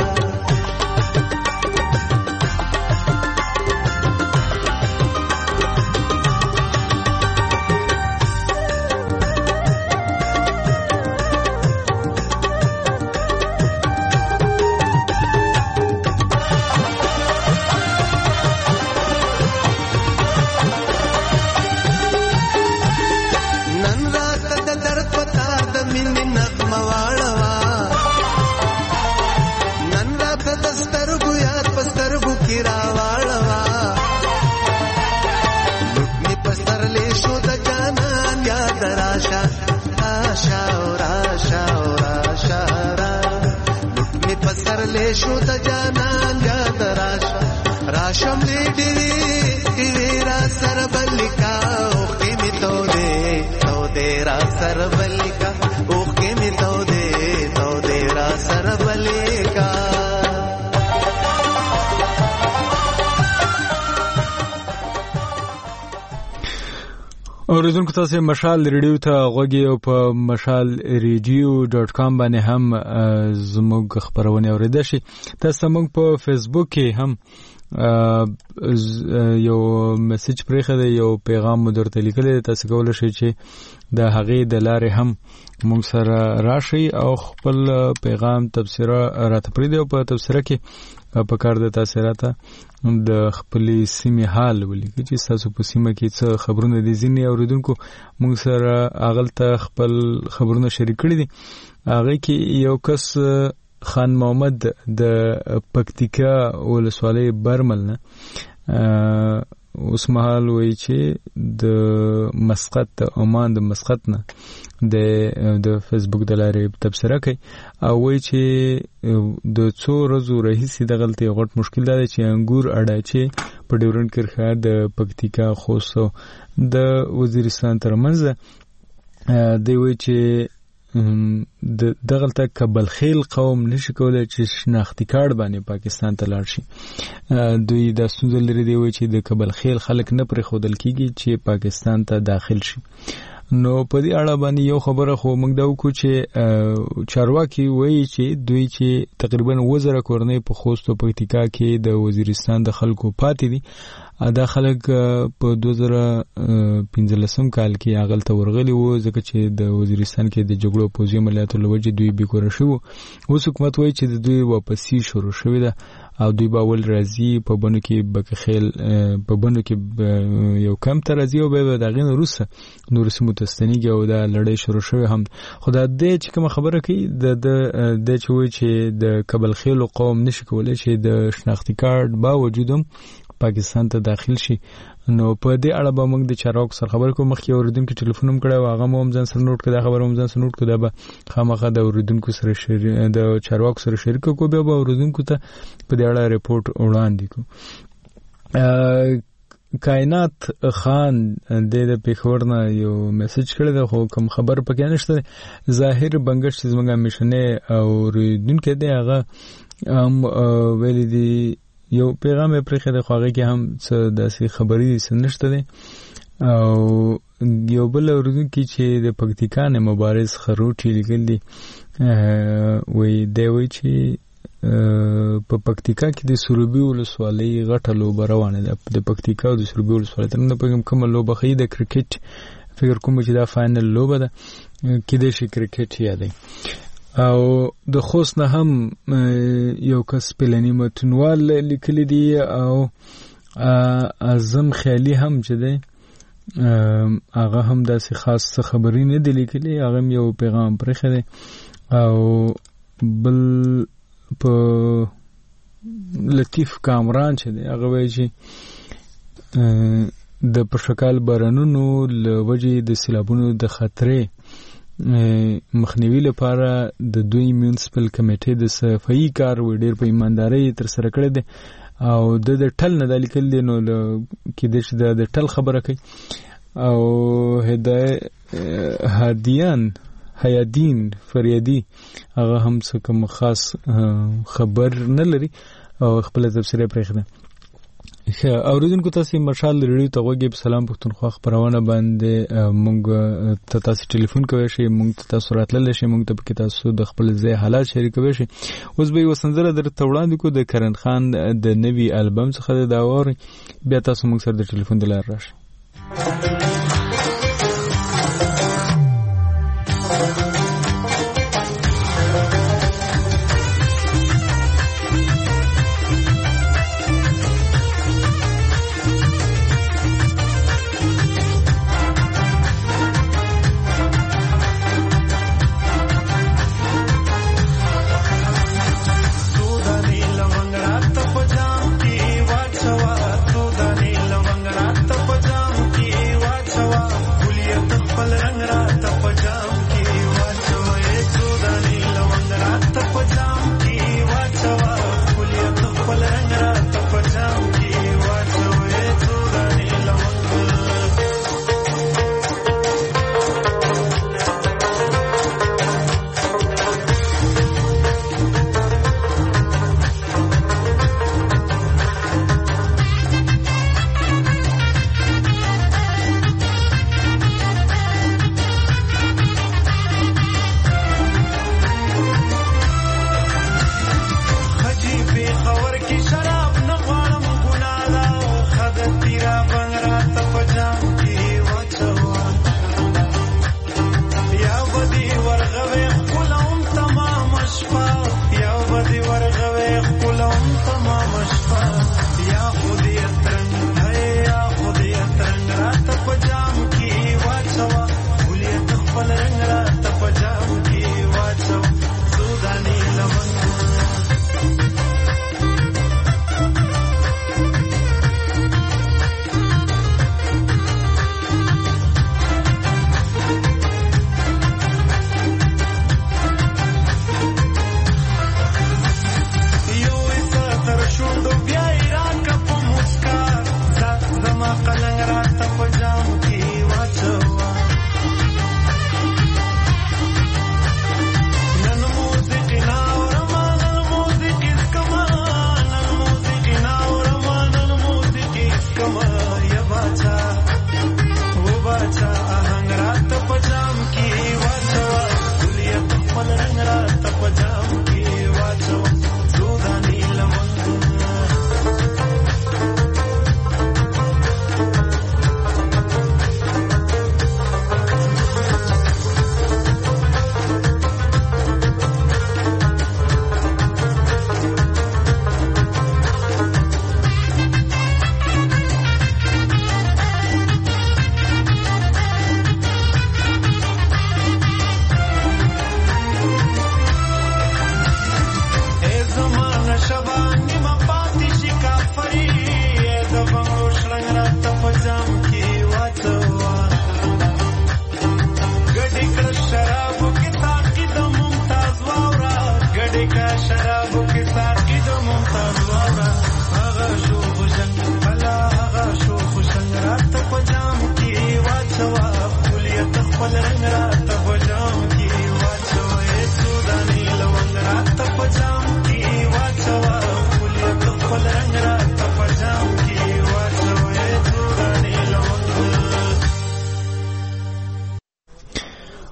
شو د جانان یاد راشا راشم دې را سر بلیکا او کې می تو دې را سر بلیکا او کې می تو دې را سر بلیکا اوریدونکو تاسو مشال ریډیو ته غوږی او په mashalradio.com باندې هم زموږ خبرونه اوریدئ شئ. تاسو موږ په فیسبوک کې هم یو میسج پرېښی دی، یو پیغام مو درته لیکلی دی. تاسو کولی شئ چې د هغې د لارې هم موږ سره راشئ او خپل پیغام تبصره راته پرېږدئ او په تبصره کې په کار د تاسو راته د خپلې سیمې حال ولیکئ چې ستاسو په سیمه کې څه خبرونه دي. ځینې اوریدونکو موږ سره هغلته خپل خبرونه شریک کړي دي. هغې کې یو کس خان محمد د پکتیکا ولسوالۍ برمل نه اوس مهال وایي چې د مسقط د عمان د مسقط نه د فیسبوک د لارې تبصره کوي او وایي چې د څو ورځو راهیسې دغلته یو غټ مشکل دا دی چې انګور اډاچې په ډیورنډ کرښه د پکتیکا خوست او د وزیرستان ترمنځ دی. وایي چې دغلته کبلخیل قوم نشي کولای چې شناختی کارت باندې پاکستان ته لاړ شي. دوی د ستونزې لري دی وایي چې د کبلخیل خلک نه پرې خودل کیږي چې پاکستان ته داخل شي. نو په دې اړه باندې یو خبره خو موږ دا وکړو چې چارواکي وایي چې دوی چې تقریبا 1000 کورنۍ په خوست او پکتیکا کې د وزیرستان د خلکو پاتې دي. دا خلک په 2015 کال کې هغلته ورغلي وو ځکه چې د وزیرستان کې د جګړو پوځي عملیاتو له وجې دوی بیکاره شوي. اوس حکومت وایي چې د دوی واپسي شروع شوې ده او دوی به اول راځي په بنو کې بکخیل په بنو کې یو کم ته راځي او به د هغې نه وروسته نورو سیمو ته ستنېږي او دا لړۍ شروع شوې هم. خو دا دی چې کومه خبره کوي د چې وایي چې د کبلخیلو قوم نشي کولی چې د شناختی کارت باوجود هم پاکستان ته داخل شي. نو په دې اړه به موږ د چارواکو سره خبرې کوو. مخکې اوریدونکو ټلیفون هم کړی و، هغه مو هم ځان سره نوټ کړه، دا خبره هم ځان سره نوټ کړه. دا به خامخا د اوریدونکو سره د چارواکو سره شریک کړو، بیا به اوریدونکو ته په دې اړه رپورټ وړاندې کړو. کائنات خان د پیښور نه یو میسج کړی دی خو کوم خبر پکې نشته. ظاهر بنگش چې زموږ همیشنی اوریدونکی دی هغه هم ویلي دي یو پیغام یې پرېښی دی خو هغې کې هم څه داسې خبرې څه نشته دی. او یو بل اوریدونکی چې د پکتیکا نه مبارز خروټي لیکل دي وایي دی وایي چې په پکتیکا کې د سروبي ولسوالۍ غټه لوبه روانه ده. د پکتیکا او د سروبي ولسوالۍ ترمنځ په کومه لوبه خې د کرکټ فکر کوم چې دا فائنل لوبه ده کې د شي کرکټ یادې. او د خوست نه هم یو کس پلنی متنوال لیکلی دی او اعظم خیالي هم چې دی هغه هم داسې خاص خبرې نه دی لیکلی، هغه یو پیغام پرېښی دی. او بل په لطیف کامران چې دی هغه وایي چې د پشکال بارانونو له وجې د سیلابونو د خطرې مخنیوي لپاره د دوی میونسپل کمیټې د صفایي کار ډېر په ایماندارۍ ترسره کړی دی او د ټل نه د لیکل دی نو کېدای شي د ټل خبره کوي. او هیادین فریادي هغه هم څه کوم خاص خبر نه لري او خپل تفسیر پرېښی. اوریدونکو تاسو مشال ریډیو ته غوږی په سلام پښتونخوا خبرونه باندې مونږ ته تاسو ټلیفون کوئ شئ، مونږ ته تاسو راتللی شئ، مونږ ته پکې تاسو د خپل ځای حالات شریکوئ شئ. اوس به یو سندره درته وړاندې کو د کرن خان د نوي البم څخه دا واورئ، بیا تاسو مونږ سره د ټلیفون د لارې راشئ.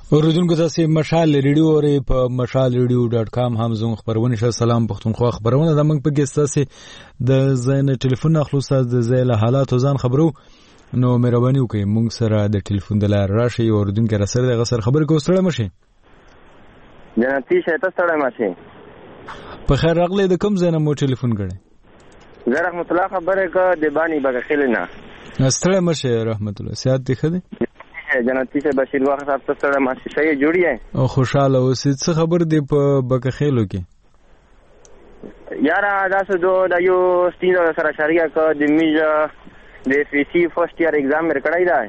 اوریدونکو تاسو مشال ریډیو اوري په mashalradio.com هم زموږ خبرونه شه. سلام پښتونخوا خبرونه د موږ په کې تاسو د زین ټلیفون اخلو تاسو د زیل حالات ځان خبرو نو مهرباني وکړئ موږ سره د ټلیفون د لار راشي اوریدونکو سره د غسر خبر کو سره مشي جنتی شه تاسو سره ماشي په خیر راغلی د کوم ځای نه مو ټلیفون کړی زه رحمت الله خبره کو د بانی بغخیلنا استره مشه رحمت الله سیادت دی خدای جنتی شه بشیر واخ صاحب تاسو سره ماشي شي جوړی او خوشاله اوسې څه خبر دی په بغخیلو کې یارا تاسو د یو ستینو سره شریعه کو د میج د فیسی فرست ایئر ایگزام مر کړای دی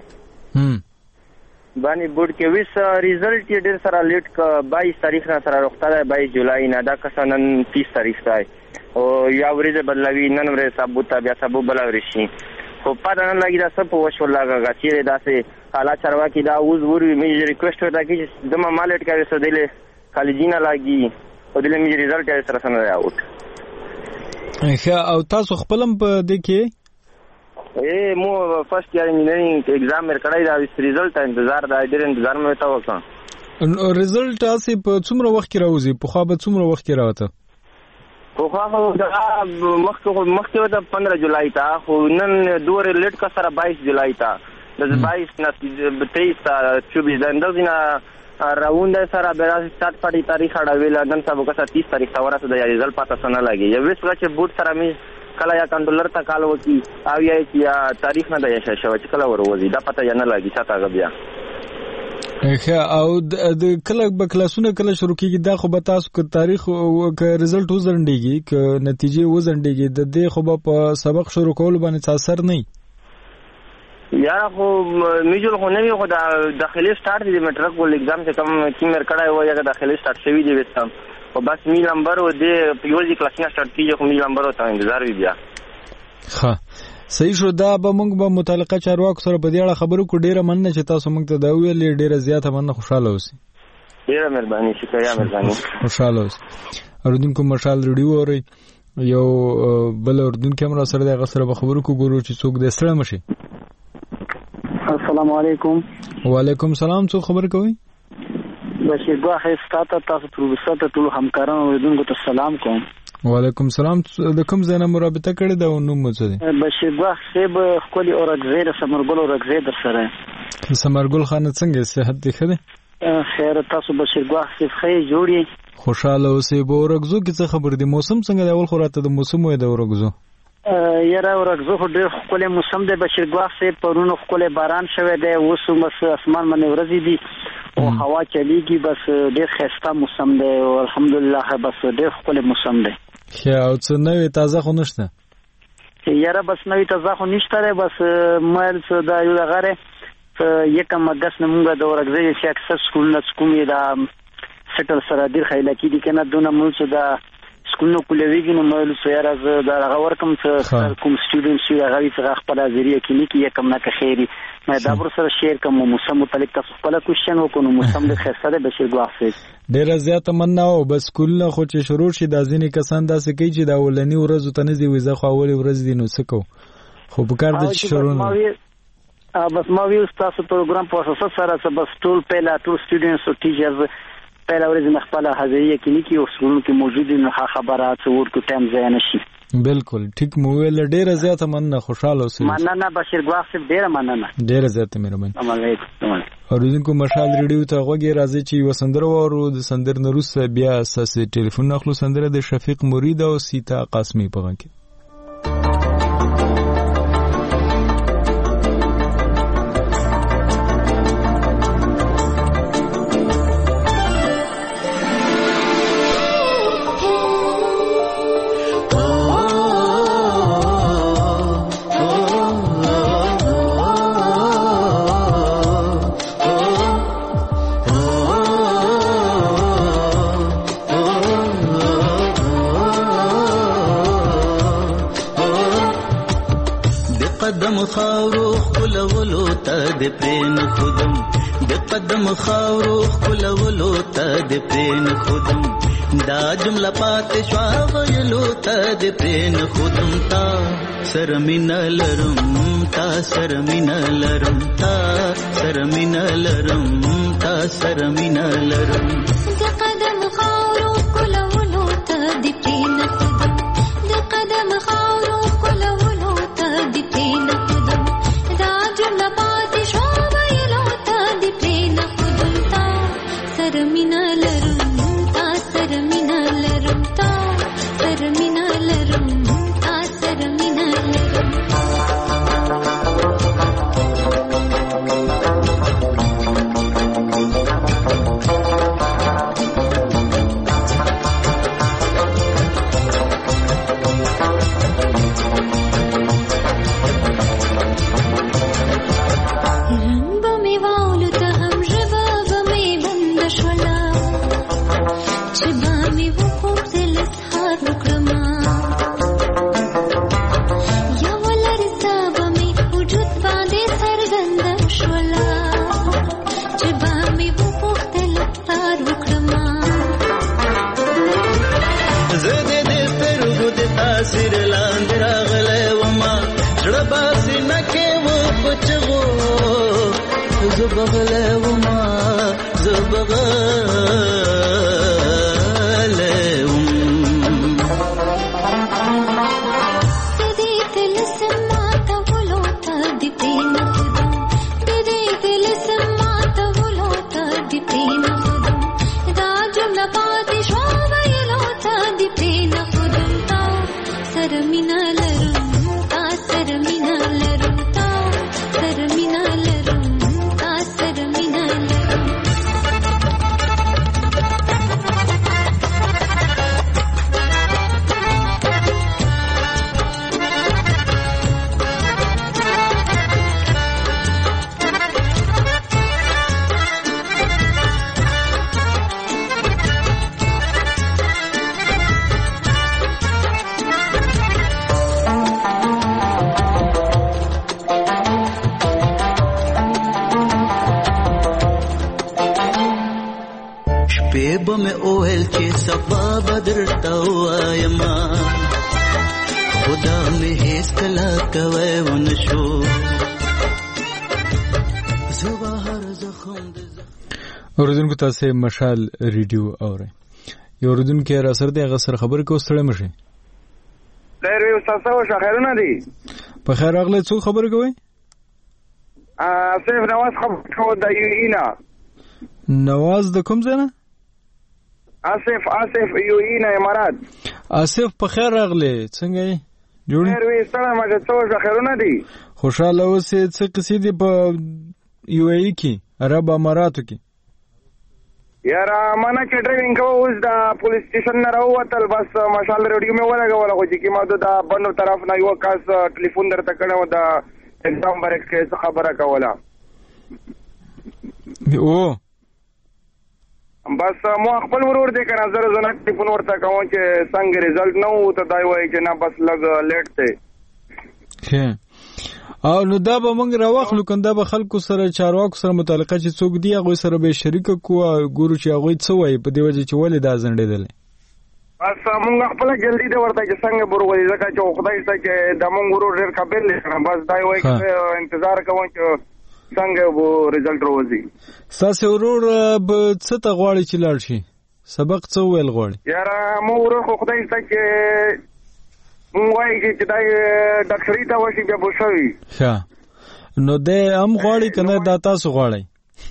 باندې بورډ کې ویس ریزلټ یې ډیر سره لیټ ک 22 تاریخ نه سره روخته دی 22 جولای نه دا کسانن 30 تاریخ دی او یا ورځ بدلوي نن ورځ ثابت بیا سبب بلوري شي خو پاتہ نه لګی دا سب وشو لاګه چې داسې حالات چروا کی دا اوس ور می ریکوست وتا کی دما مالټ کوي سو دله کالجینا لاګي او دله می ریزلټ یې سره سره اوټ او تاسو خپلم په دې کې مو فرست ایئر انجینرینګ ایگزام مر کړای دا ریزلټ انتظار دا ډیر انتظار مې تا وکړ ریزلټ تاسو په څومره وخت کې راوځي په خو به څومره وخت کې راوته خو دا مخکې وته 15 جولای تا خو نن دوه لیټ کا سره 22 جولای تا د 22 نه 23 تا 24 د اندازینه راوند سره به سات پټي تاریخ اړویل نن سبا کا 30 تاریخ تا ورته د ریزلټ پاتہ سن لګي یو ویس چې بوت سره می کله یا کنټرولر تا کال وکی او یا تاریخ نه دی شوه چې کله وروزي دا پته نه لګي ساته بیا او د کله به کلاسونه کله شروع کیږي دا خو به تاسو کو تاریخ او ک رزلټ وزندېږي ک نتیجې وزندېږي د دې خو په سبق شروع کول باندې اثر نه یا خو میجل خو نه خو داخلي سٹارټ دی میټرک ول ایگزام څخه کم کیمر کړای و یا داخلي سٹارټ شوی دی وستم او بس می نمبر و دې پیوزي کلاس نه سٹارټ کیږي خو می نمبر او ته انتظار وی بیا ها صحیح شو دا به موږ به متعلقه چارواکو سره په دې اړه خبرو کو ډیره مننه چې تاسو موږ ته دا ویلې ډیره زیاته مننه خوشاله اوسئ ډیره مهرباني شکریہ مهرباني خوشاله اوسئ اردوونکو مشال ریډیو اوري یو بل اردوونکو هم را سره د غسر به خبرو کو ګورو چې څوک د ستړي مشي السلام علیکم وعلیکم السلام څو خبر کوي بشیر ګواخه ستاسو پروفیسور ته ټول همکارانو اردوونکو ته سلام کوم وعلیکم السلام د کوم ځای نه مرابطه کړې دا نوم څه دی بشیر ګواخ صاحب خولي اورګزې سمرګل اورګزې در سره سمرګل خان څنګه صحت دی خده خیر تاسو بشیر ګواخ صاحب خې جوړي خوشاله اوسې به اورګزو کې څه خبر دی موسم څنګه دی اول خو راته د موسم وې د اورګزو یاره اورګزو ډېر خپل موسم دی بشیر ګواخ صاحب پرونو خپل باران شوه دی اوس مس اسمان باندې ورځي دی او هوا چلیږي بس ډېر خسته موسم دی او الحمدلله بس ډېر خپل موسم دی او څه نوې تازه خو نشته یاره بس نوې تازه خو نشته بس مېل څه دا یو غره یکم مګس نمونګه د اورګزې چې اکثر سکولونه سکومې دا سټل سره ډېر خیال کې دي کنه دونه مول څه دا سکولونو کولویږي نو مېل څه یاره دا هغه ورکم څه کوم سټوډنټ چې هغه څه خپل ذریعہ کې لیکي یکم نه که خیری مې دا بر سره شیر کوم موسم متعلق تاسو خپل کوېشن وکړو موسم د خسته ده بشیر ګواخ ډیره زیاته مننه او بس کولنه خو چې شروع شي د ځینې کسان داسې کوي چې دا ولنی ورځو ته نه دی وځه خو اول ورځ دی نو څه کو خو په کار د شروع بس ما وی تاسو پروګرام په اساس سره بس ټول پهلا ټول سټوډنټس او ټیچرز پهلا ورځ مخبل حاضرې کې نه کې او سکول کې موجود نه خبرات ورکو ټایم ځای نشي بالکل ټیک مو ویل ډیره زیاته مننه خوشاله اوسئ مننه بشیر ګواخ صاحب ډیره مننه ډیره زیاته مهرباني السلام علیکم اوریدونکو مشال ریډیو ته غوږی راځي چې وسندر وورو د سندر نروس بیا اساسي ټلیفون نخلو سندره د شفیق مرید او سیتا قاسمی په غږ کې خاورو خلولو تا د پرین خودم د قدم خاورو خلولو تا د پرین خودم دا جمله پات شوا ویلو تا د پرین خودم تا سرمینه لرم تا سرمینه لرم تا سرمینه لرم تا سره مینا لرم د قدم خاورو کولولو ته د پین خودم د قدم خاورو کولولو ته د پین خودم دا جمله پاتې شو ویلو ته د پین خودم تا سره مینا لرم تا سره مینا لرم تا سره مینا لرم تا سره مینا لرم اوردونکو تاسو مشال ریډیو اورئ یو اوردونکو را سره د غسر خبر کو ستړی مشه خیر یو تاسو خیرونه دي په خیر اغله څو خبر کوي سیف نواز خبر کو د یوینا نواز د کوم ځای نه آصف یوینا امارات آصف په خیر اغله څنګه یې جوړ خیر وي سلام مجه څو خیرونه دي خوشاله اوسې څه قصې دي په یو ای کې عرب اماراتو کې یاره مانا چې ډرایوینګ کوو اوس د پولیس سټیشن نه راووتل بس مشال ریډیو مې ولګوله خو چې کومه د بندو طرف نه یو کس ټلیفون درته کړی و د اګزام برکس کې څه خبره کوله او بس مو خپل ورور دی که نه زه نه ټلیفون ورته کوم چې څنګه ریزلټ نه و ته دا وایي چې نه بس لږ لیټ دی او نو دا به موږ راوخلو کنده به خلکو سره چارواکو سره متعلقه چې څوک دی هغه سره به شریک کو ګورو چې هغه څه وایي په دی وجه چې ولې دا زنډېدل بس موږ خپل جلدی دا ورته چې څنګه بروي ځکه چې خدای ستاسو چې د موږ ورور ډېر قابل دی بس دا وایي چې انتظار کوم چې څنګه وو ریزلټ راوځي تاسو ورور به څه ته غواړي چې لاړ شي سبق څه ویل غواړي یاره مو ورور خو خدای ستاسو چې وایي چې دا ډاکټري ته وشي بیا بوشوي ښه نو دې هم غواړي کنه دا تاسو غواړي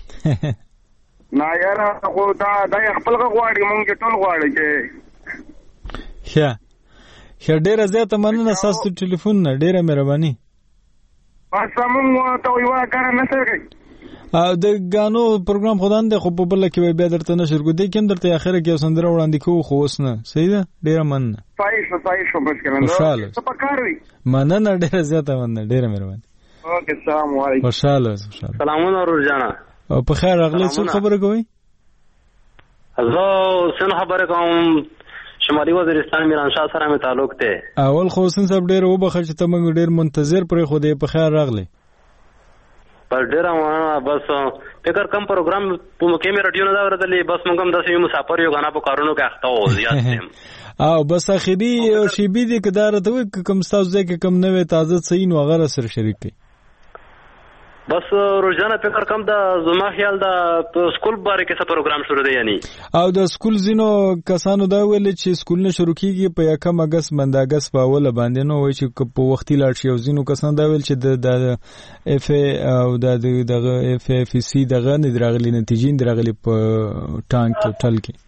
نه یاره خو دا خپل غواړي مونږ ټول غواړي چې ښه ډېره زیاته مننه تاسو ټلیفون نه ډېره مهرباني بس مونږ ته یو کار نه سره د غانو پروګرام خدان دی خو په بل کې بیا درته نشر کو دی کوم درته اخره کې سندره وړاندې کوو خو اوس نه صحیح ده ډیره مننه صحیح شو بس کنه څه پکاروي مننه ډیره زیاته مننه ډیره مهرباني اوکې السلام علیکم خوشاله سلامونه ورجانا او په خیر اغله څه خبره کوي زه څنګه خبره کوم شمالي وزیرستان میرانشاه سره مې تعلق دی اول خو سن سب ډیر وبخښ چې ته موږ ډیر منتظر پرې خو دې په خیر راغلی پر ډیر بس فکر کم پروګرام په مکه مې رادیو نه دا ورته بس موږ هم داسې مسافر یو غنا په کارونو کې اخته و زیات او بس اخیری شی بي دې کدار ته کوم تاسو ځکه کم نوې تازه صحیح نو غره سره شریک کی بس روزانه فکر کوم دا زما خیال دا سکول باره کې څه پروګرام شروع دی یعنی او د سکول زینو کسانو دا ویل چې سکول نه شروع کیږي په 1 اگست باندې اگست په اوله باندې نو وای چې په وختي لاړ شي او زینو کسان دا ویل چې د اف او د اف اف سی دغه نه درغلي نتیجې درغلي په ټانک ټل کې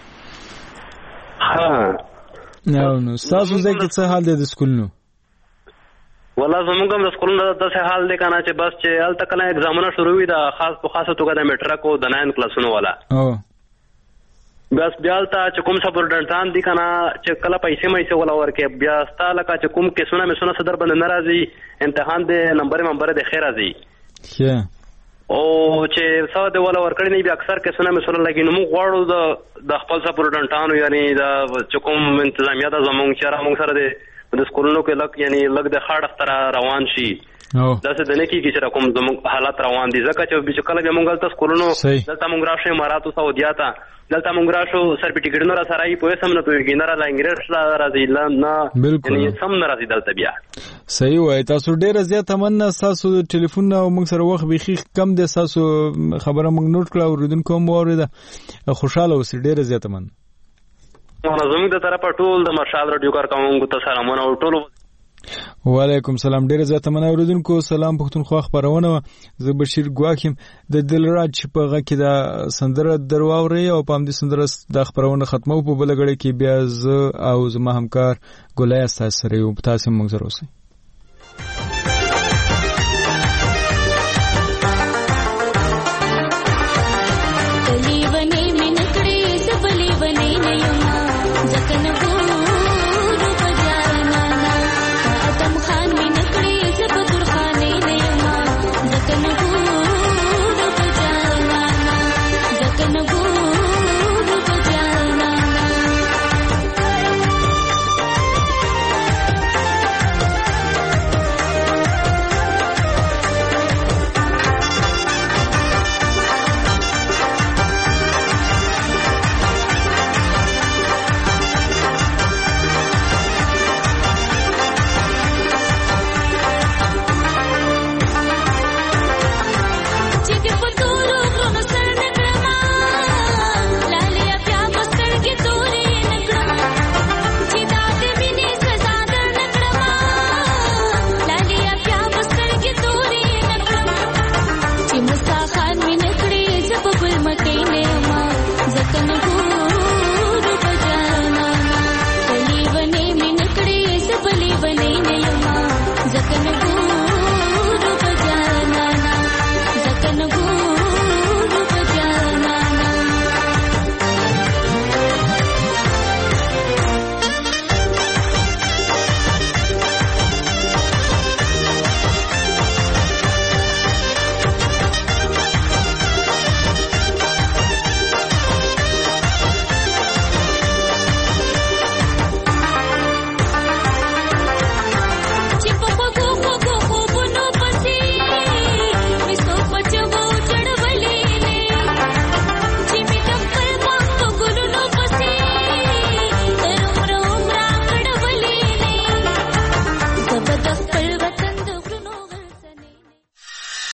نو تاسو ځکه څه حال دی د سکول نو والله زموږ هم د سکولونو داسې حال دی کنه چې بس چې هلته کله اگزامونه شروع وي د خاصه توګه د میټرک او د 9 کلاسونو والا بس بیا هلته چې کوم سپورټنټان دي کنه چې کله پیسې مېسې ولا ورکې بیا ستا لکه چې کوم کیسونه مېسونه صدر باندې نه راځي امتحان د نمبر د خیر راځي او چې څو د ولا ورکړی نه بیا اکثر کیسونه مېسونه لګي نو موږ غواړو د خپل سپورټنټانو یعنی د چې کوم انتظامیه د زموږ چې موږ سره د سکولونو کې لک یعنی لک د خاړ اختر روان شي دا څه د نه کیږي چې کوم زموږ حالات روان دي ځکه چې چې کله موږ تل سکولونو دلته موږ راشو امارات او سعودیا ته دلته موږ راشو سرټیفیکټ نه را سره په سم نه پوهیږي نه را انګریز راځي نه یعنی سم نه راځي دلته بیا صحیح وای تاسو ډیر زیات تمنا تاسو ټلیفون او موږ سره وخت بيخي کم دي تاسو خبره موږ نوٹ کړو اوریدونکو مو اوریدا خوشاله اوسئ ډیر زیات تمنا زموږ د طرفه ټول د مشال رادیو کارکونکو ته سلامونه او ټول وعلیکم سلام ډیر زیات مننه اوریدونکو سلام پښتونخوا خبرونه زه بشیر ګواکیم د دلراج په غږ کې دا سندره درواوري او پام دي سندره د خبرونه ختمو په بلګړې کې بیا ز او زما همکار ګولای تاسو سره یو تاسو موږ سره اوسئ